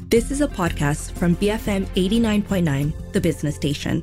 This is a podcast from BFM 89.9, the business station.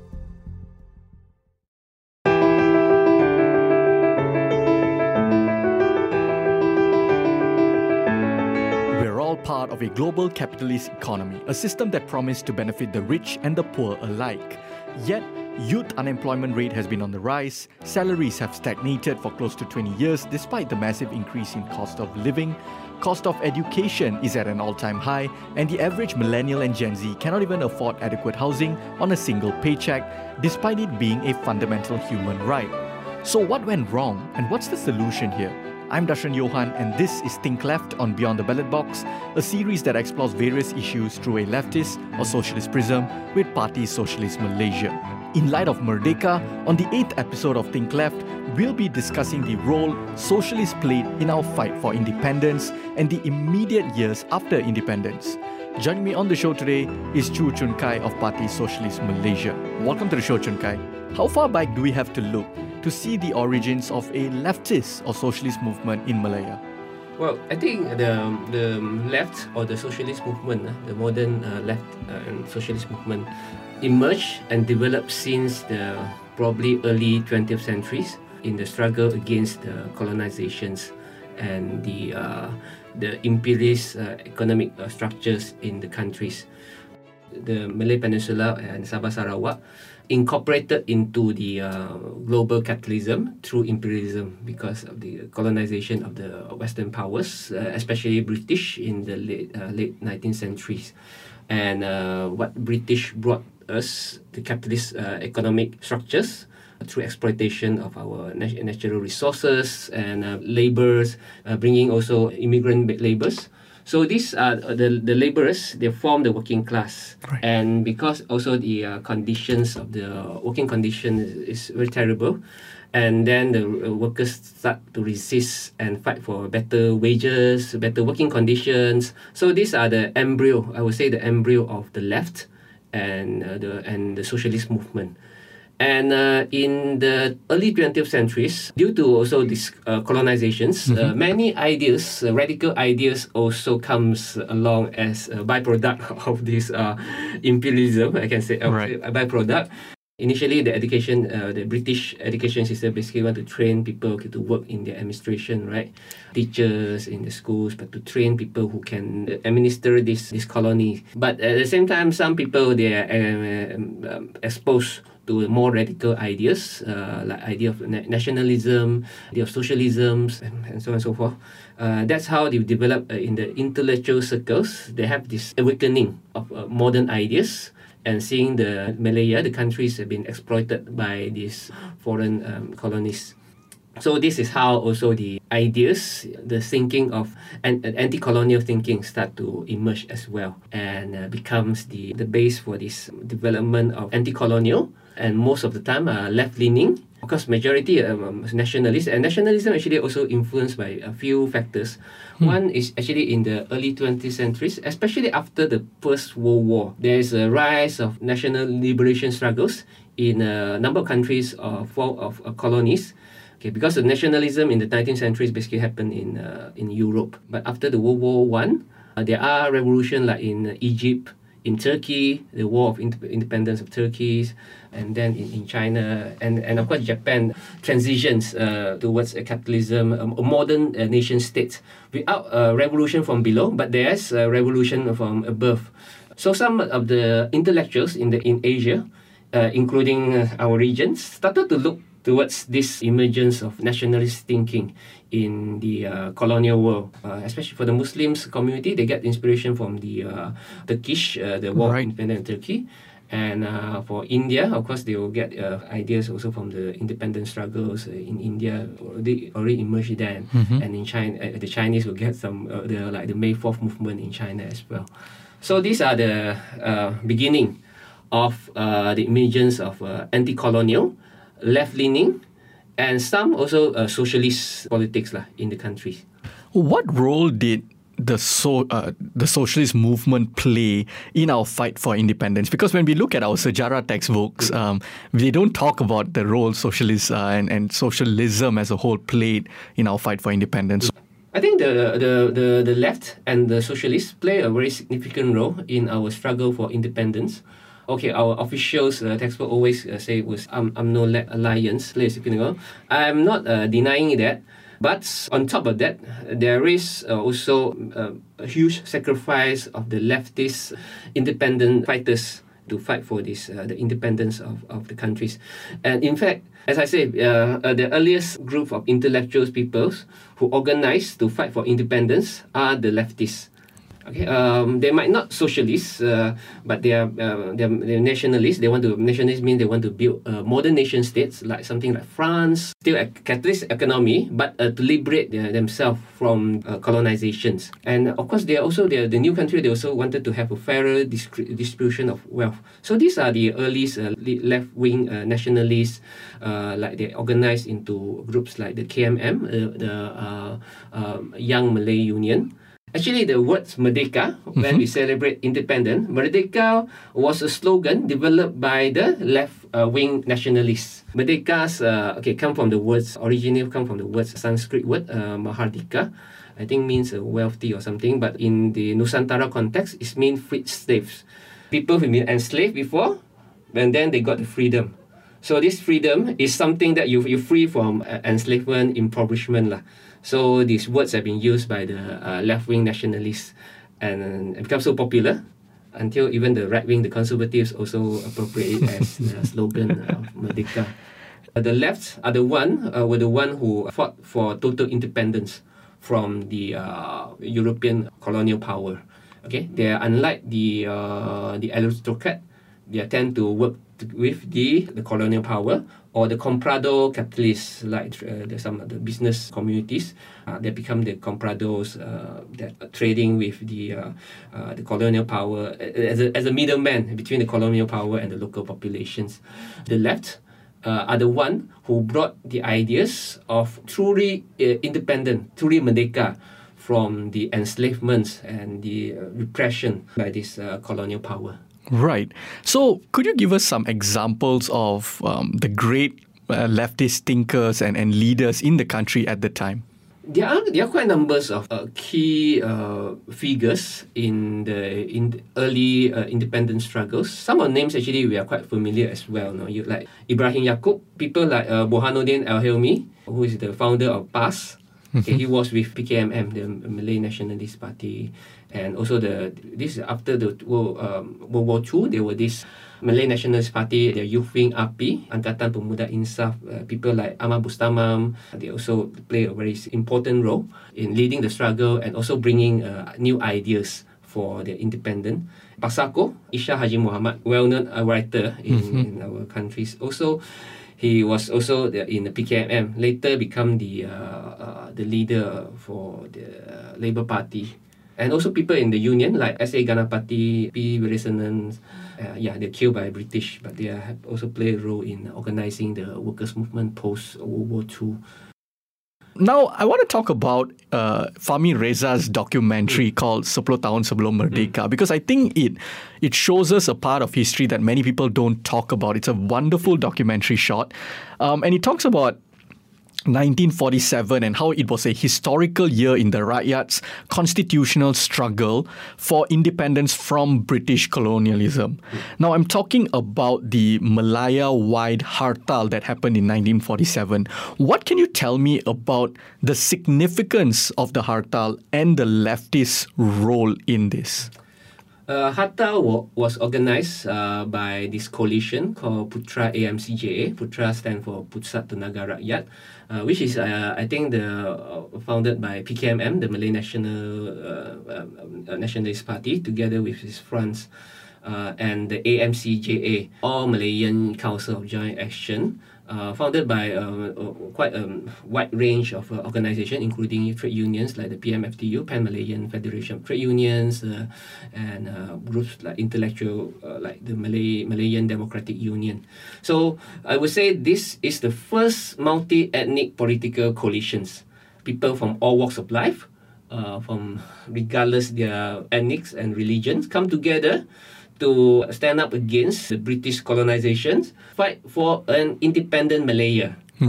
We're all part of a global capitalist economy, a system that promised to benefit the rich and the poor alike. Yet, youth unemployment rate has been on the rise, salaries have stagnated for close to 20 years despite the massive increase in cost of living, cost of education is at an all-time high, and the average millennial and Gen Z cannot even afford adequate housing on a single paycheck, despite it being a fundamental human right. So what went wrong, and what's the solution here? I'm Darshan Johan, and this is Think Left on Beyond the Ballot Box, a series that explores various issues through a leftist or socialist prism with Parti Socialist Malaysia. In light of Merdeka, on the 8th episode of Think Left, we'll be discussing the role socialists played in our fight for independence and the immediate years after independence. Joining me on the show today is Chu Chun Kai of Parti Socialist Malaysia. Welcome to the show, Chun Kai. How far back do we have to look to see the origins of a leftist or socialist movement in Malaya? Well, I think the left or the socialist movement, the modern left and socialist movement, emerged and developed since the probably early 20th centuries in the struggle against the colonizations and the imperialist economic structures in the countries. The Malay Peninsula and Sabah Sarawak incorporated into the global capitalism through imperialism because of the colonization of the Western powers, especially British in the late 19th centuries. And what British brought us, the capitalist economic structures, through exploitation of our natural resources and labours, bringing also immigrant labours. So these are the labourers, they form the working class. Right. And because also the conditions of the working condition is very terrible, and then the workers start to resist and fight for better wages, better working conditions. So these are the embryo, I would say the embryo of the left and the socialist movement. And in the early 20th centuries, due to also these colonizations, many ideas, radical ideas also comes along as a byproduct of this imperialism, I can say, Right. a byproduct. Initially, the British education system basically want to train people to work in the administration, right? Teachers in the schools, but to train people who can administer this colony. But at the same time, some people, they are exposed to more radical ideas, like idea of nationalism, idea of socialism, and so on and so forth. That's how they develop in the intellectual circles. They have this awakening of modern ideas, and seeing the Malaya, the countries have been exploited by these foreign colonies. So this is how also the ideas, the thinking of anti-colonial thinking start to emerge as well, and becomes the base for this development of anti-colonial, and most of the time left-leaning. Of course, majority nationalists, and nationalism actually also influenced by a few factors. One is actually in the early 20th centuries, especially after the First World War. There is a rise of national liberation struggles in a number of countries of colonies. Okay, because the nationalism in the 19th century basically happened in Europe. But after the World War I, there are revolutions like in Egypt, in Turkey, the War of Independence of Turkey, and then in China, and of course Japan transitions towards a capitalism, a modern nation state, without a revolution from below, but there's a revolution from above. So some of the intellectuals in Asia, including our regions, started to look towards this emergence of nationalist thinking in the colonial world, especially for the Muslims community. They get inspiration from the Turkish, the War of Independence in Turkey. And for India, of course, they will get ideas also from the independent struggles in India. They already emerged then. And in China, the Chinese will get some the May 4th movement in China as well. So these are the beginning of the emergence of anti-colonial, left-leaning, and some also socialist politics in the country. What role did the socialist movement play in our fight for independence? Because when we look at our sejarah textbooks, they don't talk about the role socialists and socialism as a whole played in our fight for independence. I think the left and the socialists play a very significant role in our struggle for independence. Okay, our officials textbook always say was UMNO-led alliance plays a significant role. I'm not denying that. But on top of that, there is also a huge sacrifice of the leftist independent fighters to fight for this the independence of the countries. And in fact, as I say, the earliest group of intellectuals peoples who organized to fight for independence are the leftists. Okay, they might not socialists, but they're nationalists. Nationalists mean they want to build modern nation states, like something like France, still a capitalist economy, but to liberate themselves from colonizations. And of course, the new country. They also wanted to have a fairer distribution of wealth. So these are the earliest left-wing nationalists, like they organized into groups like the KMM, the Young Malay Union. Actually, the word Merdeka, when we celebrate independence, Merdeka was a slogan developed by the left-wing nationalists. Merdekas come from the words, originally come from the words Sanskrit word, Mahardika. I think means wealthy or something, but in the Nusantara context, it means freed slaves. People who been enslaved before, and then they got the freedom. So this freedom is something that you're free from enslavement, impoverishment lah. So these words have been used by the left-wing nationalists and become so popular until even the right-wing, the conservatives, also appropriate it as the slogan of Merdeka. The left are were the one who fought for total independence from the European colonial power. Okay, they are unlike the aristocrat. They tend to work with the colonial power, or the comprador capitalists, like some of the business communities. They become the comprados that are trading with the colonial power as a middleman between the colonial power and the local populations. The left are the one who brought the ideas of truly independent, truly Merdeka, from the enslavements and the repression by this colonial power. Right. So could you give us some examples of the great leftist thinkers and leaders in the country at the time? There are quite numbers of key figures in the early independence struggles. Some of the names actually we are quite familiar as well. No? Like Ibrahim Yaakob, people like Burhanuddin Al-Hilmi, who is the founder of PAS. Okay, he was with PKMM, the Malay Nationalist Party, and also this after the World War II. There were this Malay Nationalist Party, the youth wing API, Angkatan Pemuda Insaf. People like Ahmad Bustamam, they also play a very important role in leading the struggle and also bringing new ideas for the independent. Pasako, Isha Haji Muhammad, well-known writer in our countries. Also, he was also in the PKMM, later become the leader for the Labour Party. And also people in the union like S.A. Ganapati, P. Veerasanan, they're killed by British, but they have also played a role in organising the workers' movement post-World War II. Now, I want to talk about Fahmi Reza's documentary called 10 Tahun Sebelum Merdeka, because I think it shows us a part of history that many people don't talk about. It's a wonderful documentary shot. And it talks about 1947 and how it was a historical year in the Rakyat's constitutional struggle for independence from British colonialism. Now, I'm talking about the Malaya-wide Hartal that happened in 1947. What can you tell me about the significance of the Hartal and the leftist role in this? Hartal was organized by this coalition called Putra AMCJA. Putra stands for Pusat Tenaga Rakyat, which is, I think, founded by PKMM, the Malay Nationalist Party, together with his friends, and the AMCJA, All Malayan Council of Joint Action, founded by quite a wide range of organizations, including trade unions like the PMFTU, Pan-Malayan Federation of Trade Unions, and groups like intellectual, like the Malayan Democratic Union. So I would say this is the first multi-ethnic political coalitions. People from all walks of life, from regardless their ethnics and religions, come together to stand up against the British colonization, fight for an independent Malaya. Right.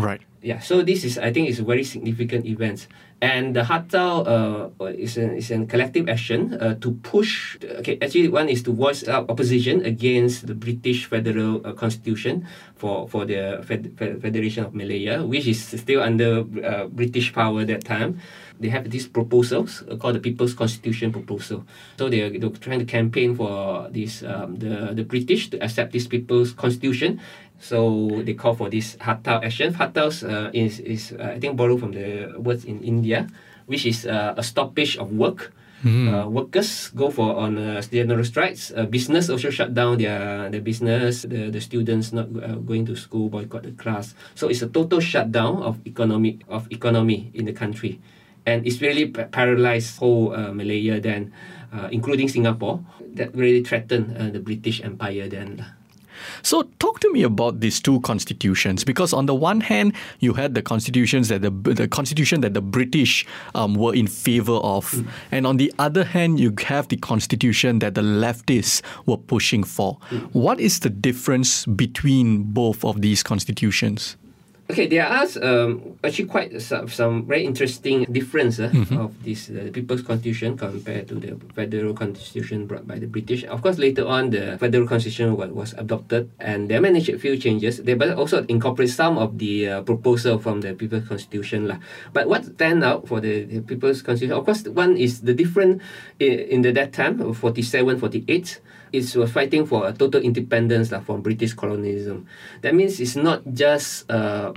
Yeah, so this is, I think, is a very significant event. And the Hartau is a collective action to push. Okay, actually, one is to voice out opposition against the British Federal Constitution for the Federation of Malaya, which is still under British power at that time. They have these proposals called the People's Constitution Proposal. So they're trying to campaign for this the British to accept this People's Constitution. So they call for this Hartau action. Hartau is I think borrowed from the words in India, which is a stoppage of work. Workers go for on general strikes. Business also shut down their business. The students not going to school, boycott the class. So it's a total shutdown of economy in the country, and it's really paralyzed whole Malaya then, including Singapore. That really threatened the British Empire then. So talk to me about these two constitutions, because on the one hand you had the constitutions that the constitution that the British were in favor of, and on the other hand you have the constitution that the leftists were pushing for. What is the difference between both of these constitutions? Okay, there are actually quite some very interesting difference of this People's Constitution compared to the Federal Constitution brought by the British. Of course, later on, the Federal Constitution was adopted, and they managed a few changes. They also incorporate some of the proposal from the People's Constitution. But what stand out for the People's Constitution, of course, one is the different in that time, 47, 48, was fighting for a total independence from British colonialism. That means it's not just a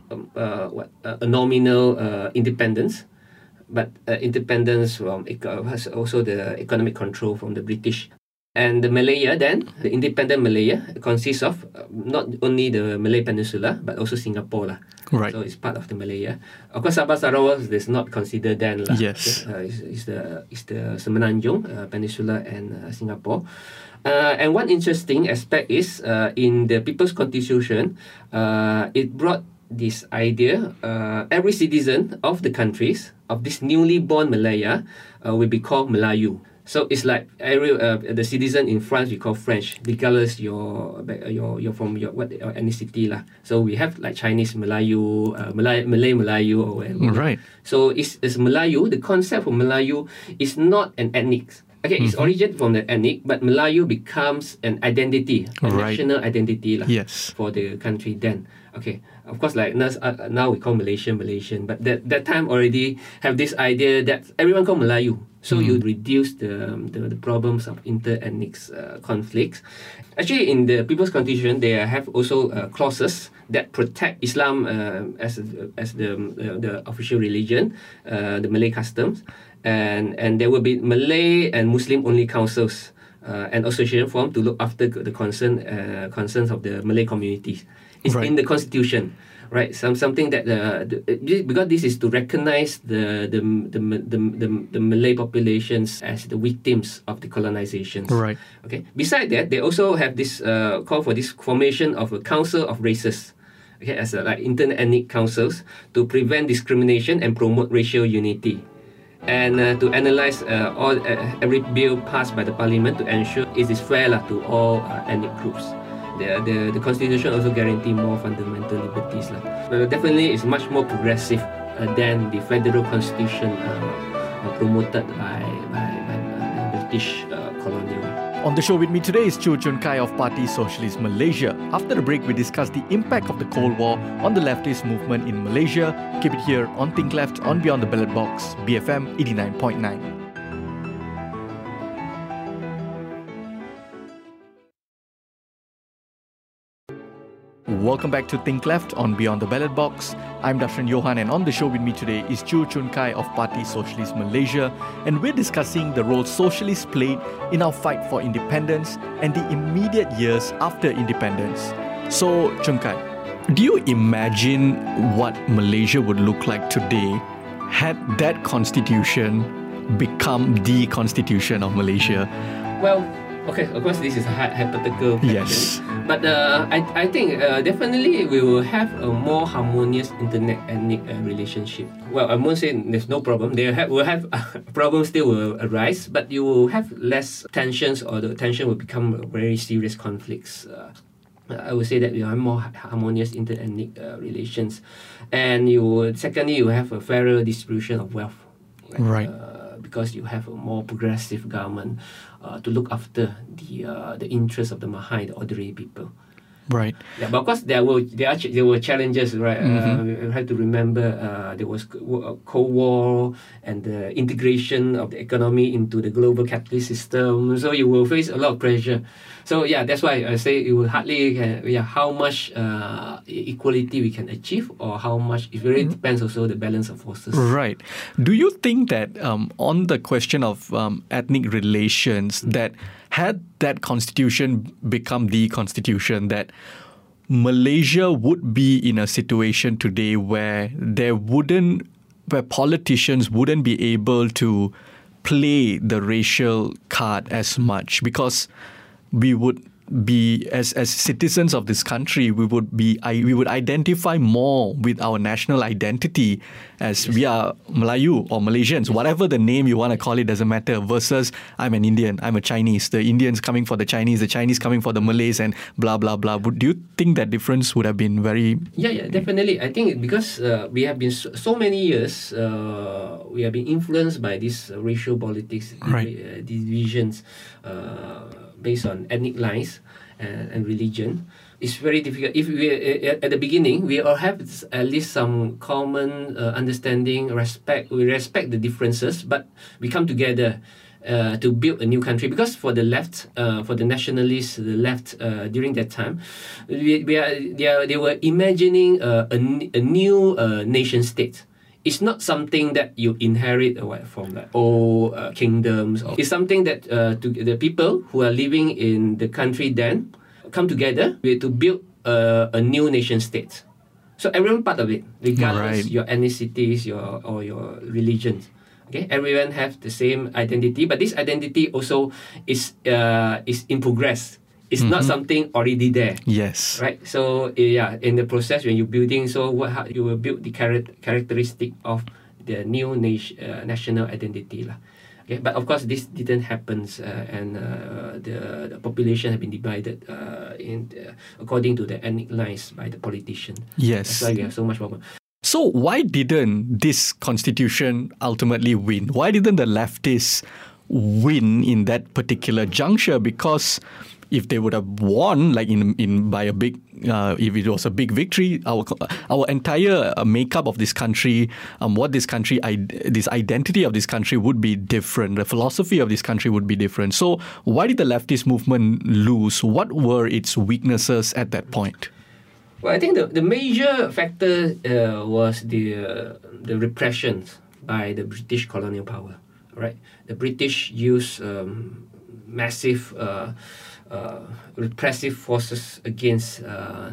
nominal independence, but independence from has also the economic control from the British. And the Malaya then, the independent Malaya, consists of not only the Malay Peninsula, but also Singapore. Right. So it's part of the Malaya. Of course, Sabah Sarawak is not considered then. Yes. It's the Semenanjung Peninsula and Singapore. And one interesting aspect is in the People's Constitution, it brought this idea, every citizen of the countries, of this newly born Malaya, will be called Melayu. So it's like every the citizen in France we call French, regardless you're from your ethnicity . So we have like Chinese Melayu, Malay Melayu or whatever. Right. So it's Melayu. The concept of Melayu is not an ethnic. Okay, it's origin from the ethnic, but Melayu becomes an identity, a national identity Yes. for the country then. Okay, of course, like now we call Malaysian, but that time already have this idea that everyone call Melayu. So you reduce the problems of inter-ethnic conflicts. Actually, in the People's Constitution, they have also clauses that protect Islam as the official religion, the Malay customs, and there will be Malay and Muslim only councils and association formed to look after the concerns of the Malay communities. It's in the Constitution. Right, something that because this is to recognize the Malay populations as the victims of the colonizations. Right. Okay. Besides that, they also have this call for this formation of a council of races. Okay, as like inter-ethnic councils to prevent discrimination and promote racial unity, and to analyze every bill passed by the parliament to ensure it is fair to all ethnic groups. The Constitution also guarantee more fundamental liberties. But definitely it's much more progressive than the Federal Constitution promoted by the British colonial. On the show with me today is Chu Chun Kai of Parti Sosialis Malaysia. After the break, we discuss the impact of the Cold War on the leftist movement in Malaysia. Keep it here on Think Left on Beyond the Ballot Box, BFM 89.9. Welcome back to Think Left on Beyond the Ballot Box. I'm Darshan Johan, and on the show with me today is Chu Chun Kai of Parti Sosialis Malaysia, and we're discussing the role socialists played in our fight for independence and the immediate years after independence. So, Chun Kai, do you imagine what Malaysia would look like today had that constitution become the constitution of Malaysia? Well, okay, of course, this is a hypothetical question. Yes. But I think definitely we will have a more harmonious inter-ethnic relationship. Well, I won't say there's no problem. Will have problems still will arise, but you will have less tensions, or the tension will become very serious conflicts. I would say that you have more harmonious inter-ethnic relations, and secondly you have a fairer distribution of wealth, Right. because you have a more progressive government to look after the interests of the Mahai, the ordinary people. Right. Yeah, but of course there were challenges, right? We have to remember there was Cold War and the integration of the economy into the global capitalist system. So you will face a lot of pressure. So yeah, that's why I say you will hardly how much equality we can achieve, or how much. It really depends also the balance of forces. Right. Do you think that on the question of ethnic relations, that had that constitution become the constitution, that Malaysia would be in a situation today where where politicians wouldn't be able to play the racial card as much, because we would be, as citizens of this country, we would identify more with our national identity as we are Melayu or Malaysians, whatever the name you want to call it, doesn't matter, versus I'm an Indian, I'm a Chinese, the Indians coming for the Chinese coming for the Malays, and blah, blah, blah. Do you think that difference would have been very... Yeah, definitely. I think because we have been so many years, we have been influenced by these racial politics, Right. divisions, based on ethnic lines and religion. It's very difficult. If we at the beginning, we all have at least some common understanding, respect. We respect the differences, but we come together to build a new country. Because for the left, for the nationalists, the left during that time, they were imagining a new nation state. It's not something that you inherit from the old kingdoms. It's something that the people who are living in the country then come together to build a new nation state. So everyone part of it, regardless your ethnicities, or your religions. Okay, everyone have the same identity, but this identity also is in progress. It's not something already there. Yes. Right. So in the process when you're building, how you will build the characteristic of the new national identity lah. Okay. But of course this didn't happen, and the population have been divided according to the ethnic lines by the politician. Yes. That's why we have so much problem. So why didn't this constitution ultimately win? Why didn't the leftists win in that particular juncture? Because if they would have won, like by a big, if it was a big victory, our entire makeup of this country, this identity of this country would be different. The philosophy of this country would be different. So why did the leftist movement lose? What were its weaknesses at that point? Well, I think the major factor was the repression by the British colonial power. Right, the British used massive repressive forces against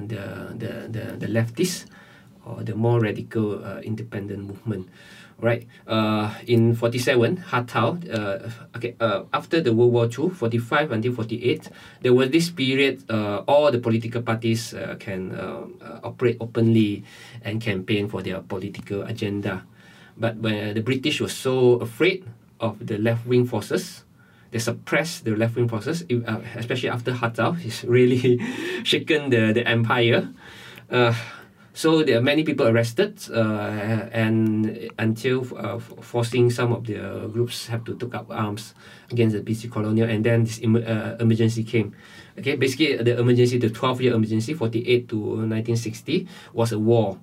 the leftists or the more radical independent movement. Right, in 47, Hatau, after the World War II, 45 until 48, there was this period all the political parties can operate openly and campaign for their political agenda. But when the British were so afraid of the left-wing forces, they suppressed the left-wing forces, especially after Hatau. It's really shaken the empire. So there are many people arrested, and until forcing some of the groups have to take up arms against the British colonial, and then this emergency came. Okay, basically the emergency, the 12-year emergency, 48 to 1960, was a war.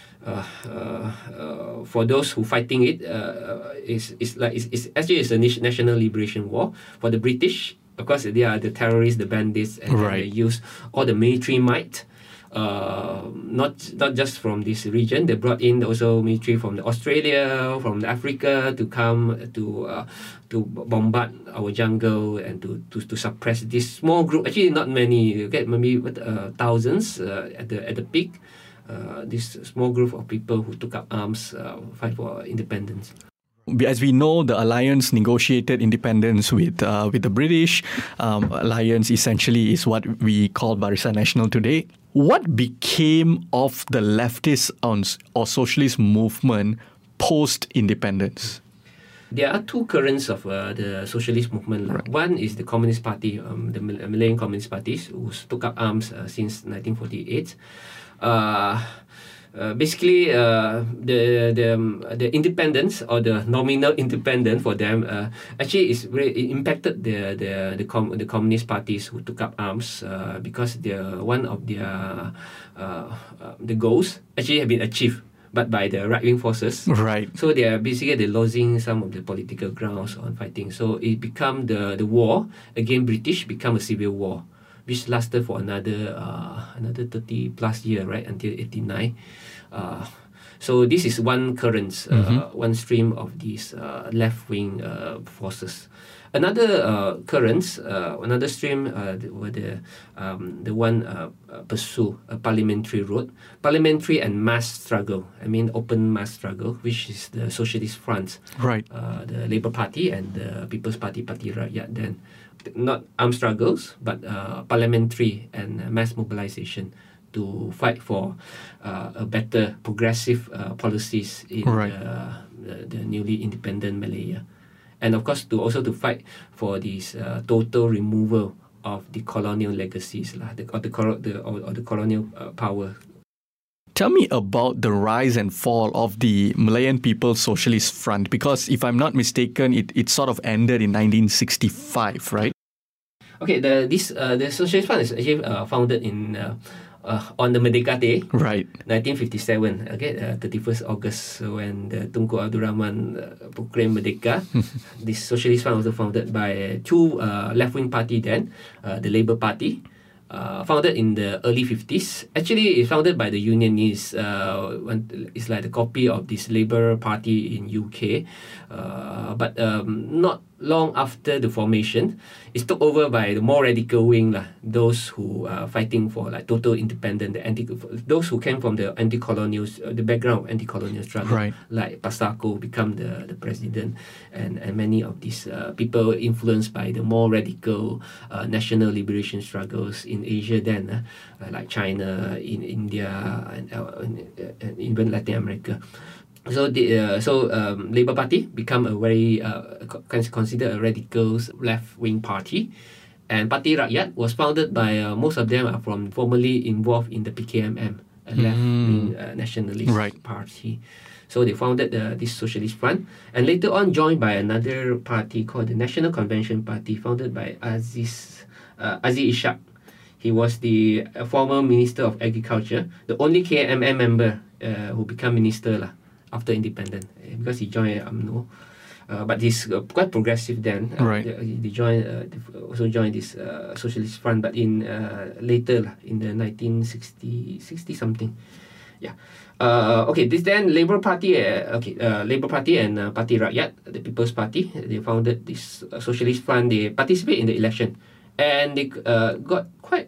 For those who fighting it, it's actually a national liberation war. For the British, of course, they are the terrorists, the bandits, and they use all the military might. Not just from this region. They brought in also military from Australia, from Africa to come to bombard our jungle and to suppress this small group. Actually, not many. Okay, maybe thousands at the peak. This small group of people who took up arms, fight for independence. As we know, the alliance negotiated independence with the British. Alliance essentially is what we call Barisan Nasional today. What became of the leftist or socialist movement post-independence? There are two currents of the socialist movement. Right. One is the Communist Party, the Malayan Communist Parties, who took up arms since 1948. Basically, the independence or the nominal independence for them actually is it impacted the communist parties who took up arms because one of their the goals actually have been achieved, but by the right-wing forces. Right. So they are basically losing some of the political grounds on fighting. So it become the war against British become a civil war, which lasted for another 30 plus year, right, until 89. So this is one current, one stream of these left-wing forces. Another another stream were the one pursue a parliamentary route, parliamentary and mass struggle. I mean open mass struggle, which is the Socialist Front, Right. The Labour Party and the People's Party, Parti Rakyat. Then, not armed struggles, but parliamentary and mass mobilization to fight for a better progressive policies in Right. the newly independent Malaya. And of course, to fight for this total removal of the colonial legacies, or the colonial power. Tell me about the rise and fall of the Malayan People's Socialist Front, because if I'm not mistaken, it sort of ended in 1965, right? Okay, the Socialist Front is actually founded in on the Merdeka Day, Right. 1957. Okay, 31st August, when the Tunku Abdul Rahman proclaimed Merdeka. This Socialist Front was also founded by two left-wing party then, the Labour Party, founded in the early 50s. Actually, it's founded by the Unionists. It's like a copy of this Labour Party in UK. But not long after the formation, it's took over by the more radical wing, those who are fighting for like total independence, those who came from the anti-colonial, the background of anti-colonial struggle, Right. like Pasako become the president, and many of these people influenced by the more radical national liberation struggles in Asia then, like China, in India, and even Latin America. So Labour Party become a very considered a radical left-wing party, and Parti Rakyat was founded by most of them are from formerly involved in the PKMM, a left-wing nationalist Right. party. So they founded this Socialist Front, and later on joined by another party called the National Convention Party, founded by Aziz Ishak. He was the former Minister of Agriculture, the only KMM member who became minister after independence, because he joined UMNO. But he's quite progressive then. Right. They also joined this Socialist Front, but in later in the 1960 something. Yeah. Okay. This then Labour Party. Labour Party and Parti Rakyat, the People's Party. They founded this Socialist Front. They participate in the election, and they got quite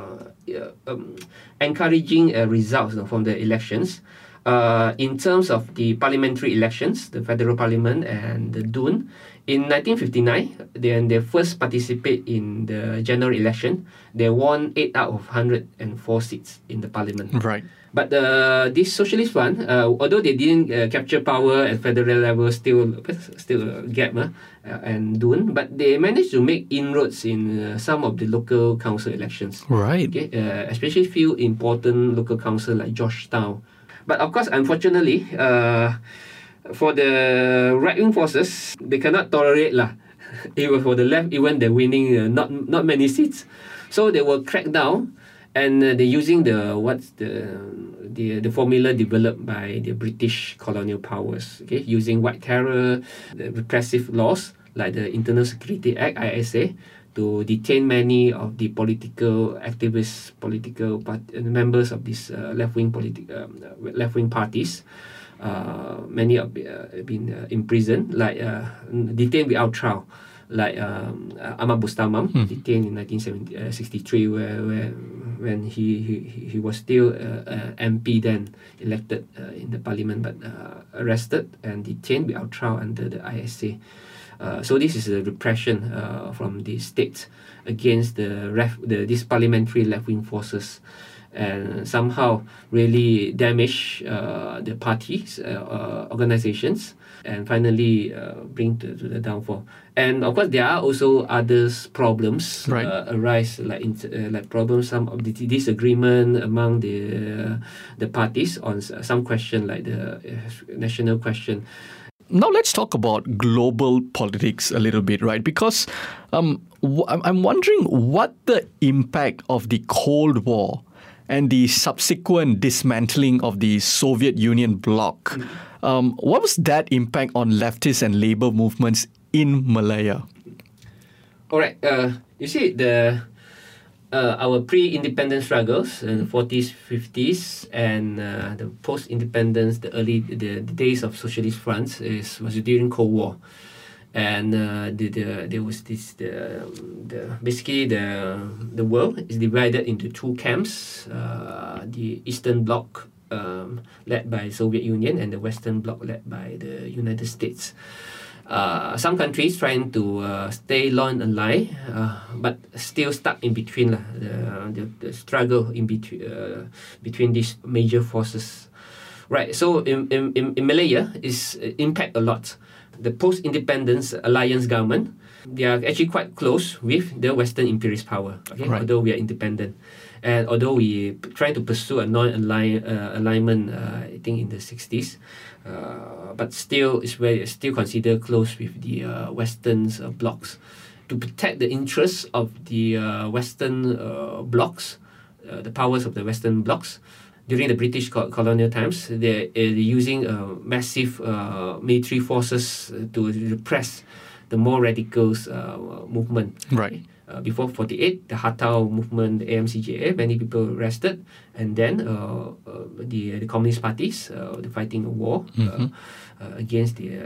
encouraging results from the elections. In terms of the parliamentary elections, the federal parliament and the DUN, in 1959, they first participate in the general election. They won 8 out of 104 seats in the parliament. Right. But this Socialist Front, although they didn't capture power at federal level, still a gap and DUN, but they managed to make inroads in some of the local council elections. Right. Okay, especially few important local council like Georgetown. But of course, unfortunately, for the right-wing forces, they cannot tolerate even for the left, even they're winning not many seats. So they will crack down, and they're using the formula developed by the British colonial powers. Okay, using white terror, the repressive laws like the Internal Security Act (ISA), to detain many of the political activists, members of these left-wing parties. Many have been imprisoned, like detained without trial, like Ahmad Bustamam, detained in 1963, when he was still MP then, elected in the parliament, but arrested and detained without trial under the ISA. So this is a repression from the state against these parliamentary left-wing forces. and somehow really damage the parties, organizations, and finally bring to the downfall. And of course, there are also other problems arise, like problems, some of the disagreement among the parties on some question, like the national question. Now let's talk about global politics a little bit, right? Because I'm wondering what the impact of the Cold War and the subsequent dismantling of the Soviet Union bloc, what was that impact on leftist and labor movements in Malaya? All right. You see, our pre-independence struggles in the 40s, 50s, and the post-independence, the days of socialist fronts was during Cold War, and there was this basically the world is divided into two camps: the Eastern Bloc led by Soviet Union and the Western Bloc led by the United States. Some countries trying to stay long and lie, but still stuck in between the struggle in between these major forces. Right. So in Malaya, is impact a lot. The post-independence alliance government, they are actually quite close with the Western imperialist power. Okay, although we are independent, and although we try to pursue a non-alignment, I think in the 60s. But still, it's still considered close with the Western blocs. To protect the interests of the Western blocs, the powers of the Western blocs, during the British colonial times, they're using massive military forces to repress the more radicals movement. Right. Before 48, the Hatau movement, the AMCJA, many people arrested, and then the communist parties, the fighting a war against the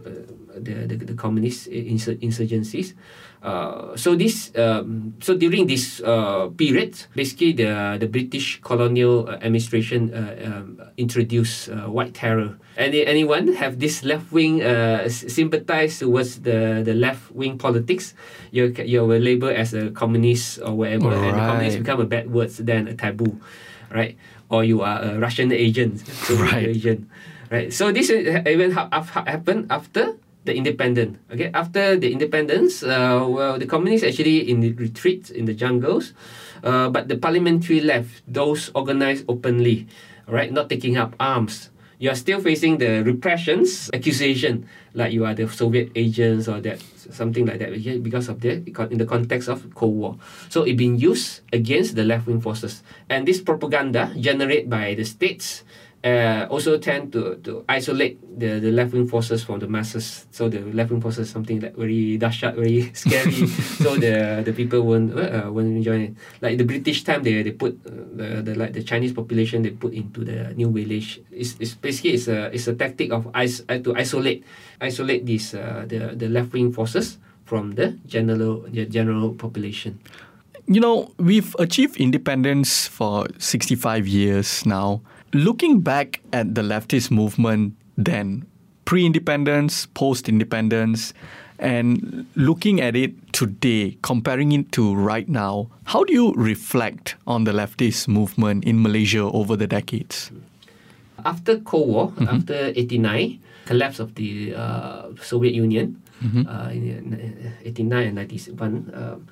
communist insurgencies. So during this period, basically the British colonial administration introduced white terror. Anyone have this left wing sympathize towards the left wing politics, you will label as a communist or whatever, and the communist become a bad word than a taboo, right? Or you are a Russian agent, agent, right? So this even happened after the independence. Okay, after the independence, the communists actually in the retreat in the jungles, but the parliamentary left, those organized openly, right, not taking up arms. You are still facing the repressions, accusation, like you are the Soviet agents or that something like that, because of in the context of Cold War. So it being used against the left-wing forces, and this propaganda generated by the states also tend to isolate the left-wing forces from the masses. So the left-wing forces something like very dahsyat, very scary. So the people won't join it. Like the British time, they put the Chinese population, they put into the new village. It's basically it's a tactic of to isolate these the left-wing forces from the general population. You know, we've achieved independence for 65 years now. Looking back at the leftist movement then, pre-independence, post-independence, and looking at it today, comparing it to right now, how do you reflect on the leftist movement in Malaysia over the decades? After Cold War, after 89, collapse of the Soviet Union, in 89 and 91,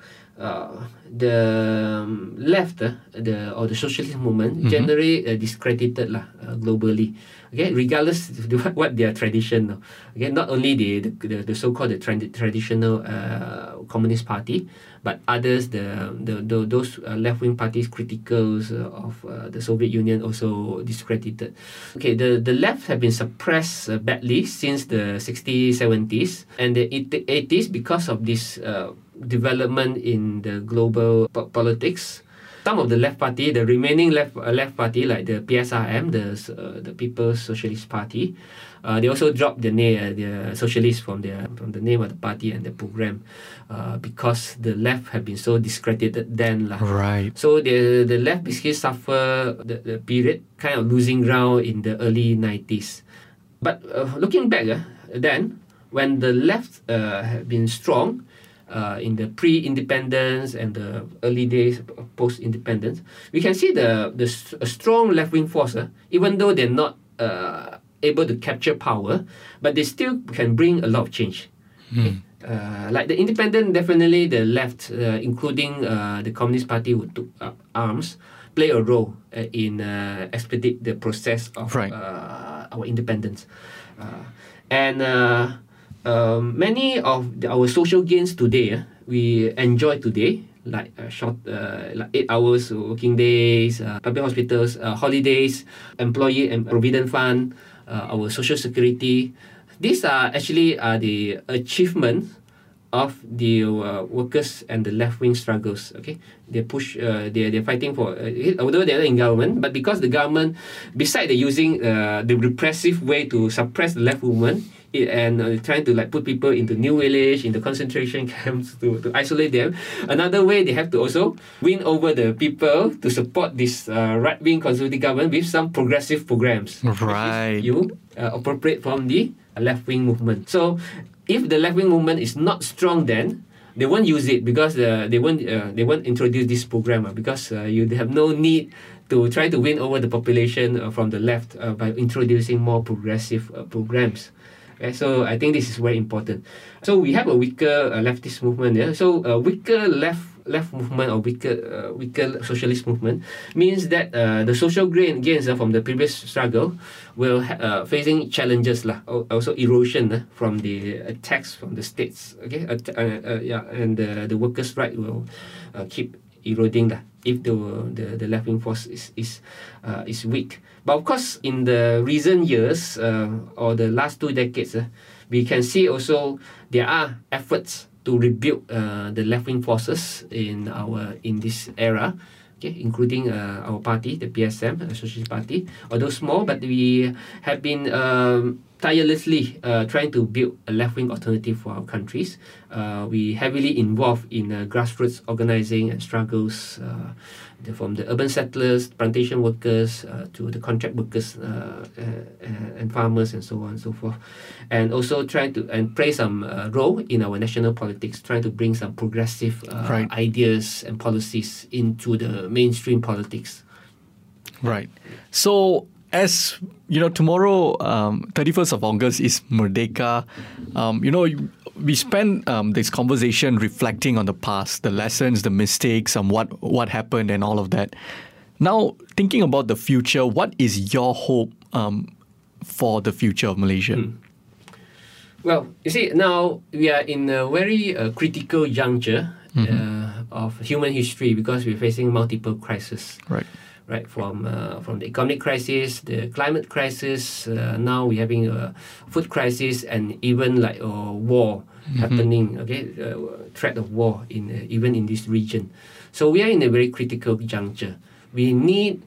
the left, or the socialist movement, generally discredited globally. Okay, regardless of what their tradition. Okay, not only the so-called traditional Communist Party, but others, those left-wing parties critical of the Soviet Union also discredited. Okay, the left have been suppressed badly since the 60s, 70s, and the 80s because of this development in the global politics. Some of the left party, the remaining left party, like the PSRM, the People's Socialist Party, they also dropped the socialist from the name of the party and the program, because the left have been so discredited then. Right. So the left basically suffer the period kind of losing ground in the early 90s. But looking back, then when the left have been strong, in the pre-independence and the early days post-independence, we can see a strong left-wing force, even though they're not able to capture power, but they still can bring a lot of change. Okay? Like the independent, definitely the left, including the Communist Party who took up arms, play a role in expedite the process of our independence. And many of our social gains today, we enjoy today, like like 8 hours working days, public hospitals, holidays, employee and provident fund, our social security. These are actually the achievements of the workers and the left-wing struggles. Okay, they push, they're fighting for, although they're in government, but because the government, besides using the repressive way to suppress the left movement, and trying to like put people into New Village, into concentration camps to isolate them. Another way, they have to also win over the people to support this right-wing conservative government with some progressive programs. Right. You appropriate from the left-wing movement. So if the left-wing movement is not strong, then they won't use it because they won't introduce this program because you have no need to try to win over the population from the left by introducing more progressive programs. Okay, so I think this is very important. So we have a weaker leftist movement. Yeah? So a weaker left movement or weaker socialist movement means that the social gains from the previous struggle will facing challenges also erosion from the attacks from the states. Okay, and the workers' right will keep eroding if the left-wing force is weak. But of course, in the recent years or the last 2 decades, we can see also there are efforts to rebuild the left-wing forces in this era, okay, including our party, the PSM, the Socialist Party. Although small, but we have been tirelessly trying to build a left-wing alternative for our countries. We heavily involved in grassroots organizing and struggles from the urban settlers, plantation workers, to the contract workers and farmers and so on and so forth. And also trying to play some role in our national politics, trying to bring some progressive ideas and policies into the mainstream politics. Right. So, as you know, tomorrow, 31st of August is Merdeka. We spend this conversation reflecting on the past, the lessons, the mistakes, and what happened and all of that. Now, thinking about the future, what is your hope for the future of Malaysia? Well, you see, now we are in a very critical juncture of human history because we're facing multiple crises. Right, from the economic crisis, the climate crisis, now we're having a food crisis, and even like war happening. Okay, threat of war even in this region. So we are in a very critical juncture. We need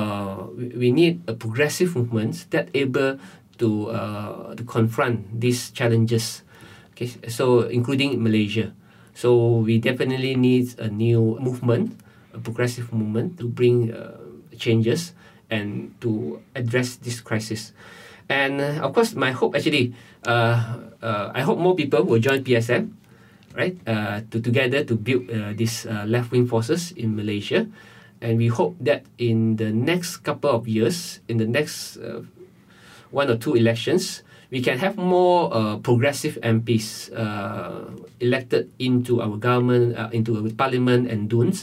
a progressive movement that able to confront these challenges. Okay, so including Malaysia. So we definitely need a new movement, a progressive movement to bring changes and to address this crisis. And of course, my hope actually, I hope more people will join PSM, right? Together to build these left-wing forces in Malaysia. And we hope that in the next couple of years, in the next 1 or 2 elections, we can have more progressive MPs elected into our government, into our parliament and DUNS,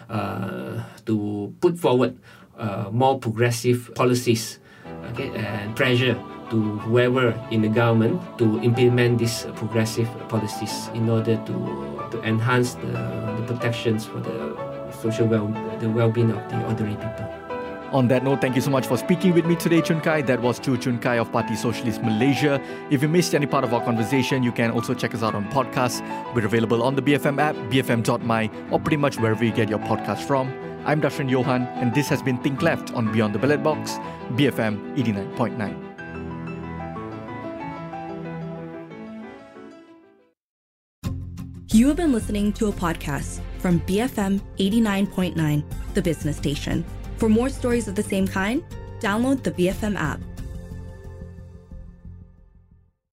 to put forward more progressive policies, okay, and pressure to whoever in the government to implement these progressive policies in order to enhance the protections for the social the well-being of the ordinary people. On that note, thank you so much for speaking with me today, Chun Kai. That was Chun Kai of Parti Sosialis Malaysia. If you missed any part of our conversation, you can also check us out on podcasts. We're available on the BFM app, bfm.my, or pretty much wherever you get your podcast from. I'm Darshan Johan, and this has been Think Left on Beyond the Ballot Box, BFM 89.9. You have been listening to a podcast from BFM 89.9, the business station. For more stories of the same kind, download the BFM app.